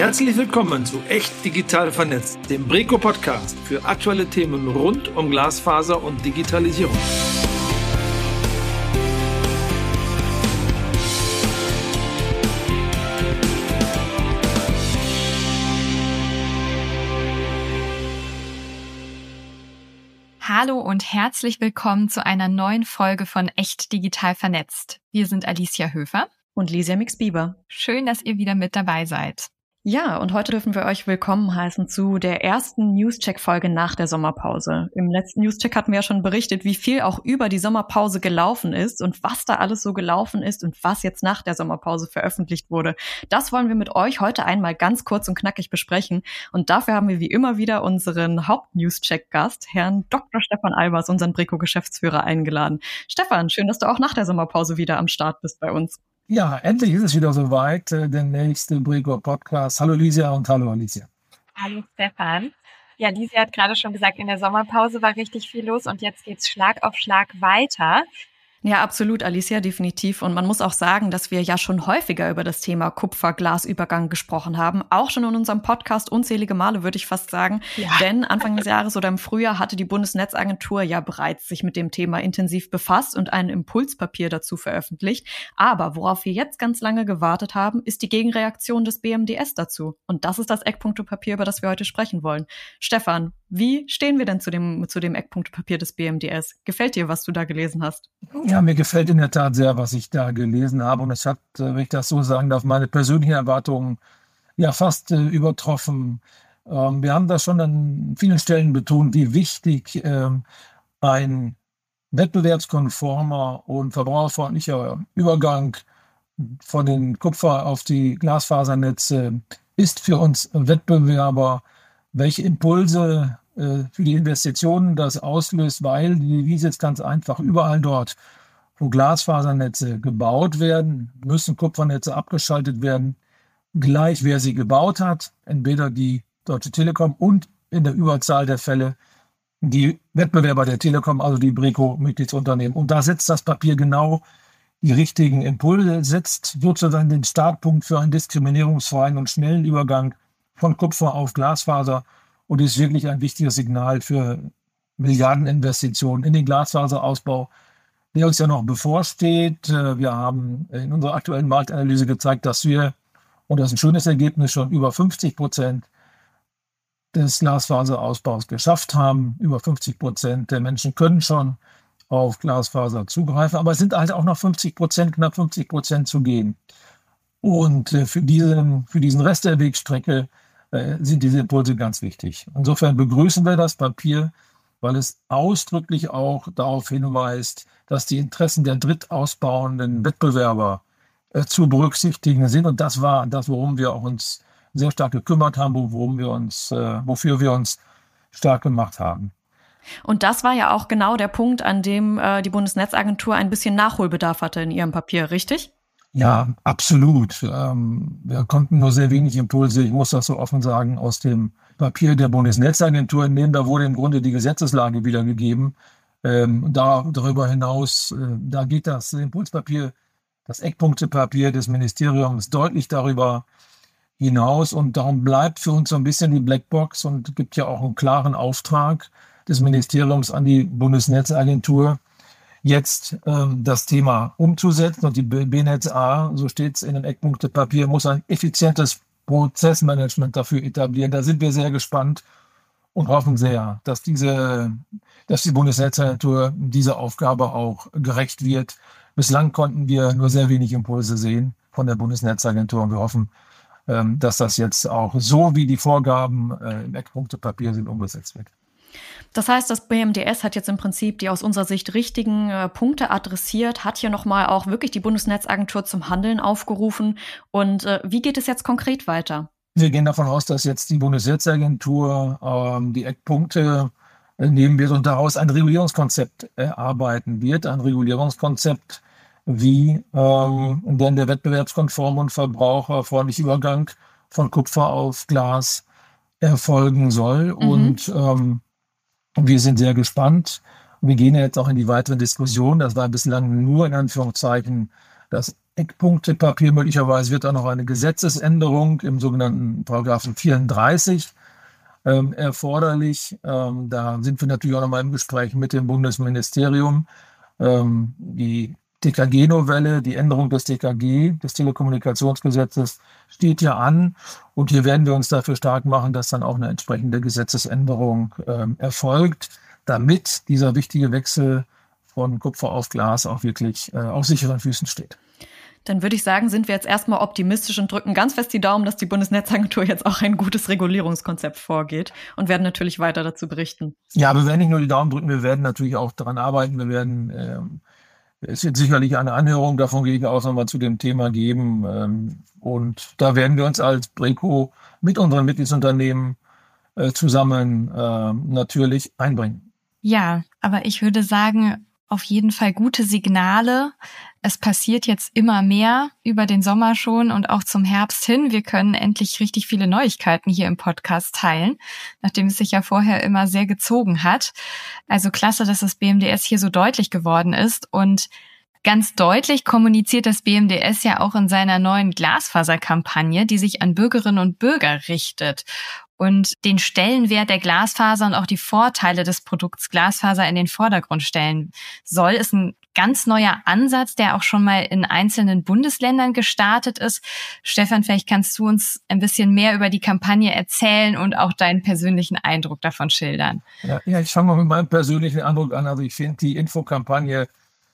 Herzlich willkommen zu Echt Digital Vernetzt, dem Breco-Podcast für aktuelle Themen rund um Glasfaser und Digitalisierung. Hallo und herzlich willkommen zu einer neuen Folge von Echt Digital Vernetzt. Wir sind Alicia Höfer und Lisa Mix-Bieber. Schön, dass ihr wieder mit dabei seid. Ja, und heute dürfen wir euch willkommen heißen zu der ersten Newscheck-Folge nach der Sommerpause. Im letzten Newscheck hatten wir ja schon berichtet, wie viel auch über die Sommerpause gelaufen ist und was da alles so gelaufen ist und was jetzt nach der Sommerpause veröffentlicht wurde. Das wollen wir mit euch heute einmal ganz kurz und knackig besprechen. Und dafür haben wir wie immer wieder unseren Haupt-Newscheck-Gast, Herrn Dr. Stefan Albers, unseren Breco-Geschäftsführer, eingeladen. Stefan, schön, dass du auch nach der Sommerpause wieder am Start bist bei uns. Ja, endlich ist es wieder soweit, der nächste Breco-Podcast. Hallo Lisa und hallo Alicia. Hallo Stefan. Ja, Lisa hat gerade schon gesagt, in der Sommerpause war richtig viel los und jetzt geht's Schlag auf Schlag weiter. Ja, absolut, Alicia, definitiv. Und man muss auch sagen, dass wir ja schon häufiger über das Thema Kupfer-Glas-Übergang gesprochen haben. Auch schon in unserem Podcast unzählige Male, würde ich fast sagen. Ja. Denn Anfang des Jahres oder im Frühjahr hatte die Bundesnetzagentur ja bereits sich mit dem Thema intensiv befasst und ein Impulspapier dazu veröffentlicht. Aber worauf wir jetzt ganz lange gewartet haben, ist die Gegenreaktion des BMDS dazu. Und das ist das Eckpunktepapier, über das wir heute sprechen wollen. Stefan, wie stehen wir denn zu dem Eckpunktepapier des BMDS? Gefällt dir, was du da gelesen hast? Ja, mir gefällt in der Tat sehr, was ich da gelesen habe. Und es hat, wenn ich das so sagen darf, meine persönlichen Erwartungen ja fast übertroffen. Wir haben das schon an vielen Stellen betont, wie wichtig ein wettbewerbskonformer und verbraucherfreundlicher Übergang von den Kupfer- auf die Glasfasernetze ist für uns Wettbewerber, welche Impulse für die Investitionen das auslöst, weil die Devise ist ganz einfach, überall dort, wo Glasfasernetze gebaut werden, müssen Kupfernetze abgeschaltet werden, gleich wer sie gebaut hat, entweder die Deutsche Telekom und in der Überzahl der Fälle die Wettbewerber der Telekom, also die Breco-Mitgliedsunternehmen. Und da setzt das Papier genau die richtigen Impulse, setzt sozusagen den Startpunkt für einen diskriminierungsfreien und schnellen Übergang von Kupfer auf Glasfaser und ist wirklich ein wichtiges Signal für Milliardeninvestitionen in den Glasfaserausbau, der uns ja noch bevorsteht. Wir haben in unserer aktuellen Marktanalyse gezeigt, dass wir, und das ist ein schönes Ergebnis, schon über 50% des Glasfaserausbaus geschafft haben. Über 50% der Menschen können schon auf Glasfaser zugreifen, aber es sind halt auch noch 50%, knapp 50% zu gehen. Und für diesen Rest der Wegstrecke sind diese Impulse ganz wichtig. Insofern begrüßen wir das Papier, weil es ausdrücklich auch darauf hinweist, dass die Interessen der drittausbauenden Wettbewerber zu berücksichtigen sind. Und das war das, worum wir auch uns sehr stark gekümmert haben, wofür wir uns stark gemacht haben. Und das war ja auch genau der Punkt, an dem die Bundesnetzagentur ein bisschen Nachholbedarf hatte in ihrem Papier, richtig? Ja, absolut. Wir konnten nur sehr wenig Impulse, ich muss das so offen sagen, aus dem Papier der Bundesnetzagentur entnehmen. Da wurde im Grunde die Gesetzeslage wiedergegeben. Darüber hinaus, da geht das Impulspapier, das Eckpunktepapier des Ministeriums deutlich darüber hinaus. Und darum bleibt für uns so ein bisschen die Blackbox und gibt ja auch einen klaren Auftrag des Ministeriums an die Bundesnetzagentur, jetzt das Thema umzusetzen. Und die BNetzA, so steht es in dem Eckpunktepapier, muss ein effizientes Prozessmanagement dafür etablieren. Da sind wir sehr gespannt und hoffen sehr, dass die Bundesnetzagentur dieser Aufgabe auch gerecht wird. Bislang konnten wir nur sehr wenig Impulse sehen von der Bundesnetzagentur und wir hoffen, dass das jetzt auch so, wie die Vorgaben im Eckpunktepapier sind, umgesetzt wird. Das heißt, das BMDS hat jetzt im Prinzip die aus unserer Sicht richtigen Punkte adressiert, hat hier nochmal auch wirklich die Bundesnetzagentur zum Handeln aufgerufen. Und wie geht es jetzt konkret weiter? Wir gehen davon aus, dass jetzt die Bundesnetzagentur die Eckpunkte nehmen wird und daraus ein Regulierungskonzept erarbeiten wird. Ein Regulierungskonzept, wie denn der wettbewerbskonforme und verbraucherfreundliche Übergang von Kupfer auf Glas erfolgen soll. Und wir sind sehr gespannt. Wir gehen ja jetzt auch in die weitere Diskussion. Das war bislang nur in Anführungszeichen das Eckpunktepapier. Möglicherweise wird auch noch eine Gesetzesänderung im sogenannten Paragraphen 34 erforderlich. Da sind wir natürlich auch nochmal im Gespräch mit dem Bundesministerium. Die TKG-Novelle, die Änderung des TKG, des Telekommunikationsgesetzes, steht ja an. Und hier werden wir uns dafür stark machen, dass dann auch eine entsprechende Gesetzesänderung erfolgt, damit dieser wichtige Wechsel von Kupfer auf Glas auch wirklich auf sicheren Füßen steht. Dann würde ich sagen, sind wir jetzt erstmal optimistisch und drücken ganz fest die Daumen, dass die Bundesnetzagentur jetzt auch ein gutes Regulierungskonzept vorgeht und werden natürlich weiter dazu berichten. Ja, wir werden nicht nur die Daumen drücken, wir werden natürlich auch daran arbeiten. Es wird sicherlich eine Anhörung, davon gehe ich aus, nochmal zu dem Thema geben. Und da werden wir uns als Breco mit unseren Mitgliedsunternehmen zusammen natürlich einbringen. Ja, aber ich würde sagen, auf jeden Fall gute Signale. Es passiert jetzt immer mehr über den Sommer schon und auch zum Herbst hin. Wir können endlich richtig viele Neuigkeiten hier im Podcast teilen, nachdem es sich ja vorher immer sehr gezogen hat. Also klasse, dass das BMDS hier so deutlich geworden ist. Und ganz deutlich kommuniziert das BMDS ja auch in seiner neuen Glasfaserkampagne, die sich an Bürgerinnen und Bürger richtet und den Stellenwert der Glasfaser und auch die Vorteile des Produkts Glasfaser in den Vordergrund stellen soll. Ist ein ganz neuer Ansatz, der auch schon mal in einzelnen Bundesländern gestartet ist. Stefan, vielleicht kannst du uns ein bisschen mehr über die Kampagne erzählen und auch deinen persönlichen Eindruck davon schildern. Ja, ich fange mal mit meinem persönlichen Eindruck an. Also ich finde die Infokampagne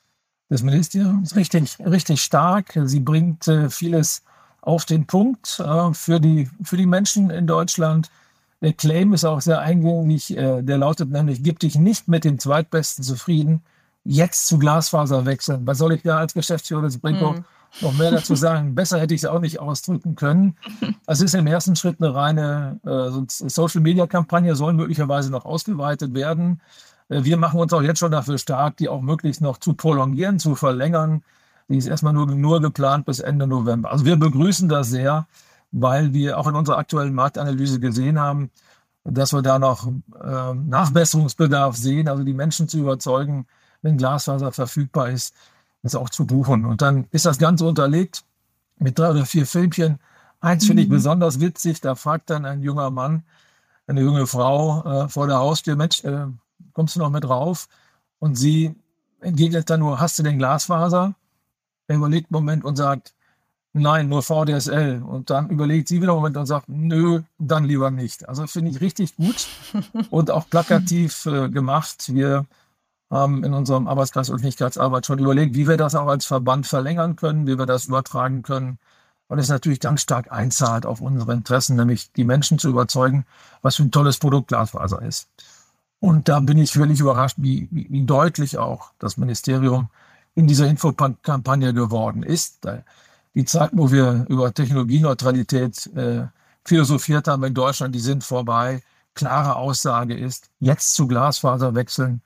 des Ministeriums richtig stark. Sie bringt vieles auf den Punkt für die Menschen in Deutschland. Der Claim ist auch sehr eingängig. Der lautet nämlich: Gib dich nicht mit dem Zweitbesten zufrieden, jetzt zu Glasfaser wechseln. Was soll ich da als Geschäftsführer des Breco noch mehr dazu sagen? Besser hätte ich es auch nicht ausdrücken können. Es ist im ersten Schritt eine reine Social-Media-Kampagne, soll möglicherweise noch ausgeweitet werden. Wir machen uns auch jetzt schon dafür stark, die auch möglichst noch zu prolongieren, zu verlängern. Die ist erstmal nur geplant bis Ende November. Also wir begrüßen das sehr, weil wir auch in unserer aktuellen Marktanalyse gesehen haben, dass wir da noch Nachbesserungsbedarf sehen, also die Menschen zu überzeugen, wenn Glasfaser verfügbar ist, das auch zu buchen. Und dann ist das Ganze unterlegt mit 3 oder 4 Filmchen. Eins finde ich besonders witzig, da fragt dann ein junger Mann, eine junge Frau vor der Haustür: Mensch, kommst du noch mit rauf? Und sie entgegnet dann nur: Hast du denn Glasfaser? Er überlegt einen Moment und sagt: Nein, nur VDSL. Und dann überlegt sie wieder einen Moment und sagt: Nö, dann lieber nicht. Also finde ich richtig gut und auch plakativ gemacht. Wir haben in unserem Arbeitskreis Öffentlichkeitsarbeit schon überlegt, wie wir das auch als Verband verlängern können, wie wir das übertragen können, weil es natürlich ganz stark einzahlt auf unsere Interessen, nämlich die Menschen zu überzeugen, was für ein tolles Produkt Glasfaser ist. Und da bin ich wirklich überrascht, wie deutlich auch das Ministerium in dieser Infokampagne geworden ist. Die Zeit, wo wir über Technologieneutralität philosophiert haben in Deutschland, die sind vorbei. Klare Aussage ist: jetzt zu Glasfaser wechseln.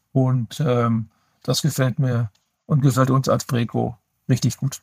Und das gefällt mir und gefällt uns als Breco richtig gut.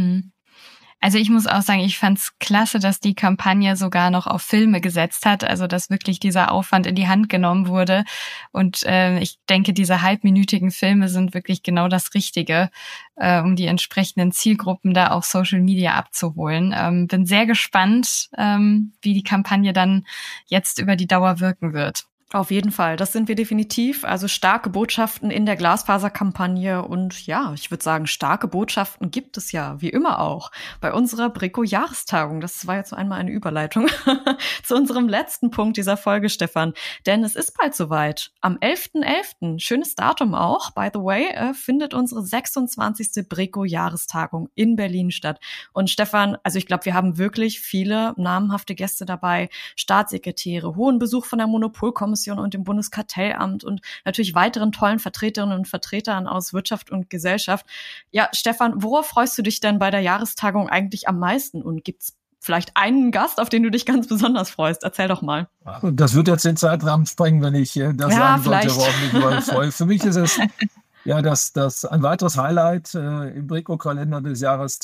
Also ich muss auch sagen, ich fand's klasse, dass die Kampagne sogar noch auf Filme gesetzt hat, also dass wirklich dieser Aufwand in die Hand genommen wurde. Und ich denke, diese halbminütigen Filme sind wirklich genau das Richtige, um die entsprechenden Zielgruppen da auch Social Media abzuholen. Bin sehr gespannt, wie die Kampagne dann jetzt über die Dauer wirken wird. Auf jeden Fall, das sind wir definitiv. Also starke Botschaften in der Glasfaserkampagne und ja, ich würde sagen, starke Botschaften gibt es ja, wie immer auch, bei unserer Breco-Jahrestagung. Das war jetzt so einmal eine Überleitung zu unserem letzten Punkt dieser Folge, Stefan. Denn es ist bald soweit. Am 11.11., schönes Datum auch, by the way, findet unsere 26. Breco-Jahrestagung in Berlin statt. Und Stefan, also ich glaube, wir haben wirklich viele namhafte Gäste dabei, Staatssekretäre, hohen Besuch von der Monopolkommission und dem Bundeskartellamt und natürlich weiteren tollen Vertreterinnen und Vertretern aus Wirtschaft und Gesellschaft. Ja, Stefan, worauf freust du dich denn bei der Jahrestagung eigentlich am meisten? Und gibt's vielleicht einen Gast, auf den du dich ganz besonders freust? Erzähl doch mal. Das wird jetzt den Zeitrahmen sprengen, wenn ich das sagen sollte, worauf ich mich freue. Für mich ist es ja das ein weiteres Highlight im Breco-Kalender des Jahres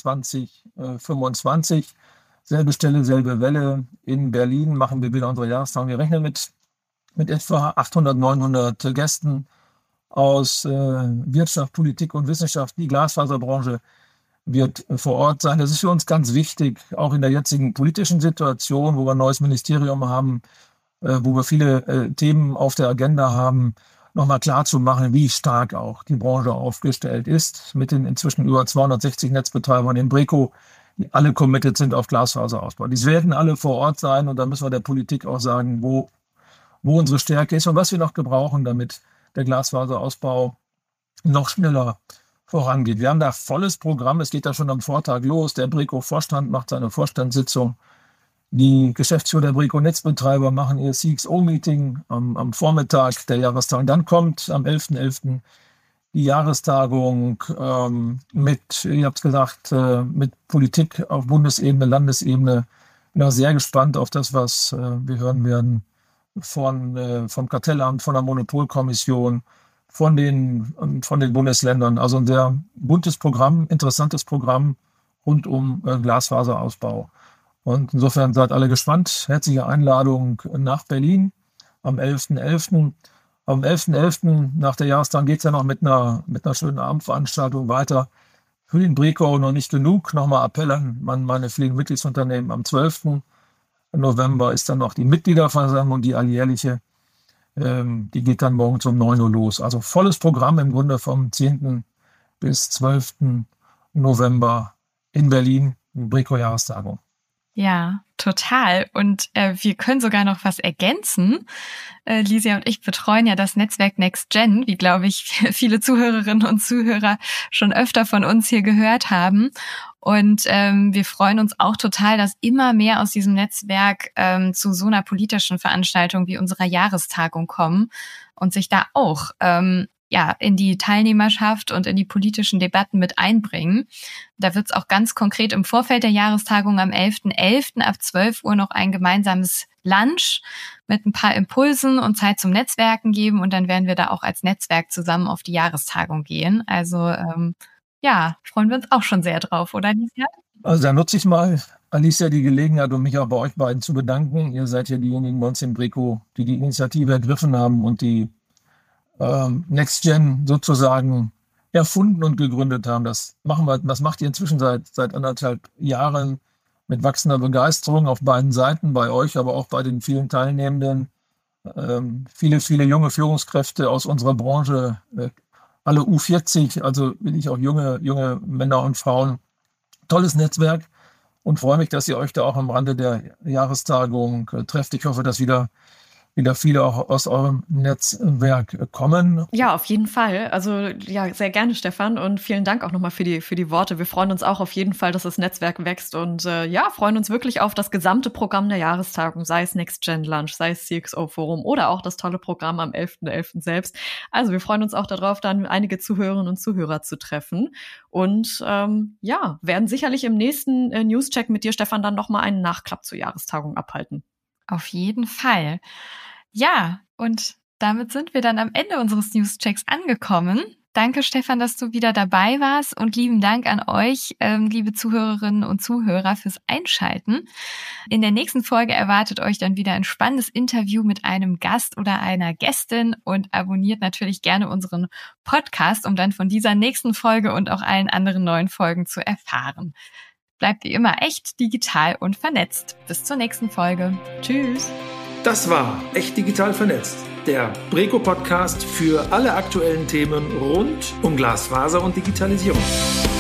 2025. Selbe Stelle, selbe Welle. In Berlin machen wir wieder unsere Jahrestagung. Wir rechnen mit etwa 800, 900 Gästen aus Wirtschaft, Politik und Wissenschaft. Die Glasfaserbranche wird vor Ort sein. Das ist für uns ganz wichtig, auch in der jetzigen politischen Situation, wo wir ein neues Ministerium haben, wo wir viele Themen auf der Agenda haben, nochmal klar zu machen, wie stark auch die Branche aufgestellt ist, mit den inzwischen über 260 Netzbetreibern in Breco, die alle committed sind auf Glasfaserausbau. Die werden alle vor Ort sein und da müssen wir der Politik auch sagen, wo unsere Stärke ist und was wir noch gebrauchen, damit der Glasfaserausbau noch schneller vorangeht. Wir haben da volles Programm, es geht da schon am Vortag los. Der Breco-Vorstand macht seine Vorstandssitzung. Die Geschäftsführer der Breco-Netzbetreiber machen ihr CXO-Meeting am Vormittag der Jahrestagung. Dann kommt am 11.11. die Jahrestagung mit, ihr habt es gesagt, mit Politik auf Bundesebene, Landesebene. Bin auch sehr gespannt auf das, was wir hören werden vom Kartellamt, von der Monopolkommission, von den Bundesländern. Also ein sehr buntes Programm, interessantes Programm rund um Glasfaserausbau. Und insofern seid alle gespannt. Herzliche Einladung nach Berlin am 11.11. Am 11.11. nach der Jahrestagung geht es ja noch mit einer schönen Abendveranstaltung weiter. Für den Breco noch nicht genug. Nochmal Appell an meine vielen Mitgliedsunternehmen. Am 12. November ist dann noch die Mitgliederversammlung, die alljährliche. Die geht dann morgens um 9 Uhr los. Also volles Programm im Grunde vom 10. bis 12. November in Berlin, Breco-Jahrestagung. Ja, total. Und wir können sogar noch was ergänzen. Lisia und ich betreuen ja das Netzwerk NextGen, wie, glaube ich, viele Zuhörerinnen und Zuhörer schon öfter von uns hier gehört haben. Und wir freuen uns auch total, dass immer mehr aus diesem Netzwerk zu so einer politischen Veranstaltung wie unserer Jahrestagung kommen und sich da auch in die Teilnehmerschaft und in die politischen Debatten mit einbringen. Da wird es auch ganz konkret im Vorfeld der Jahrestagung am 11.11. ab 12 Uhr noch ein gemeinsames Lunch mit ein paar Impulsen und Zeit zum Netzwerken geben. Und dann werden wir da auch als Netzwerk zusammen auf die Jahrestagung gehen. Also freuen wir uns auch schon sehr drauf, oder Alicia? Also da nutze ich mal, Alicia, die Gelegenheit, um mich auch bei euch beiden zu bedanken. Ihr seid ja diejenigen bei uns im Breco, die die Initiative ergriffen haben und die NextGen sozusagen erfunden und gegründet haben. Das macht ihr inzwischen seit 1,5 Jahren mit wachsender Begeisterung auf beiden Seiten, bei euch, aber auch bei den vielen Teilnehmenden. Viele junge Führungskräfte aus unserer Branche, alle U40, also wirklich auch junge Männer und Frauen. Tolles Netzwerk und freue mich, dass ihr euch da auch am Rande der Jahrestagung trefft. Ich hoffe, dass wieder viele auch aus eurem Netzwerk kommen. Ja, auf jeden Fall. Also ja, sehr gerne, Stefan. Und vielen Dank auch nochmal für die Worte. Wir freuen uns auch auf jeden Fall, dass das Netzwerk wächst und freuen uns wirklich auf das gesamte Programm der Jahrestagung, sei es NextGen Lunch, sei es CXO Forum oder auch das tolle Programm am 11.11. selbst. Also wir freuen uns auch darauf, dann einige Zuhörerinnen und Zuhörer zu treffen. Und werden sicherlich im nächsten Newscheck mit dir, Stefan, dann nochmal einen Nachklapp zur Jahrestagung abhalten. Auf jeden Fall. Ja, und damit sind wir dann am Ende unseres Newschecks angekommen. Danke, Stefan, dass du wieder dabei warst und lieben Dank an euch, liebe Zuhörerinnen und Zuhörer, fürs Einschalten. In der nächsten Folge erwartet euch dann wieder ein spannendes Interview mit einem Gast oder einer Gästin und abonniert natürlich gerne unseren Podcast, um dann von dieser nächsten Folge und auch allen anderen neuen Folgen zu erfahren. Bleibt wie immer echt, digital und vernetzt. Bis zur nächsten Folge. Tschüss. Das war Echt Digital Vernetzt, der Breco-Podcast für alle aktuellen Themen rund um Glasfaser und Digitalisierung.